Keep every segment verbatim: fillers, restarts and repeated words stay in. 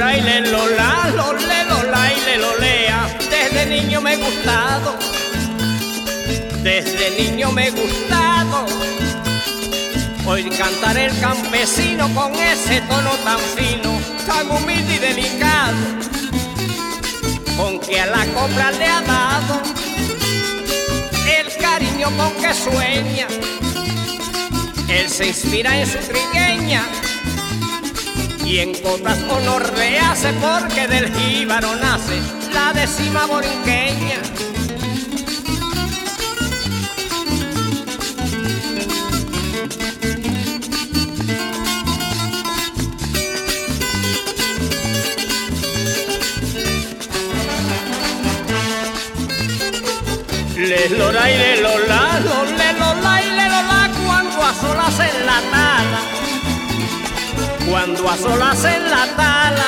lora y le lola, lo le lola y le lolea. Desde niño me he gustado, desde niño me he gustado hoy cantar el campesino con ese tono tan fino, tan humilde y delicado, con que a la copla le ha dado el cariño con que sueña. Él se inspira en su trigueña y en coplas honor le hace, porque del jíbaro nace la décima borinqueña. Le lora y le lola, lo le lola y le lola, cuando a solas en la tala, cuando a solas en la tala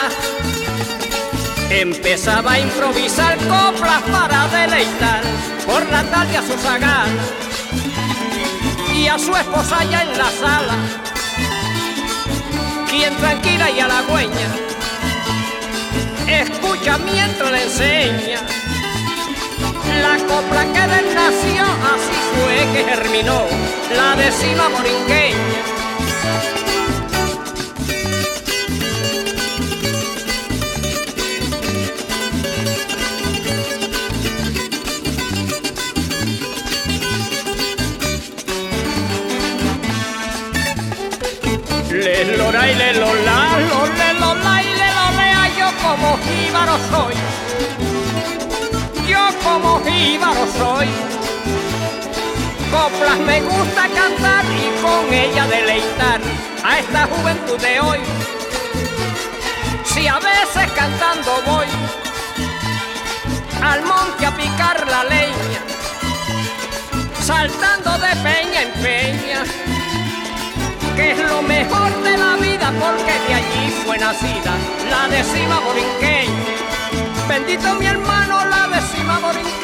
empezaba a improvisar coplas para deleitar por la tarde a su zagala y a su esposa allá en la sala, quien tranquila y halagüeña escucha mientras le enseña la copla que de él nació. Así fue que germinó la décima borinqueña. Le lora y le lola, lo le lola y le lolea. Yo como jíbaro soy, yo como jíbaro soy, coplas me gusta cantar y con ella deleitar a esta juventud de hoy. Si a veces cantando voy al monte a picar la leña, saltando de peña en peña, que es lo mejor de la vida, porque de allí fue nacida la décima borinqueña. Bendito mi hermano, la décima borinqueña.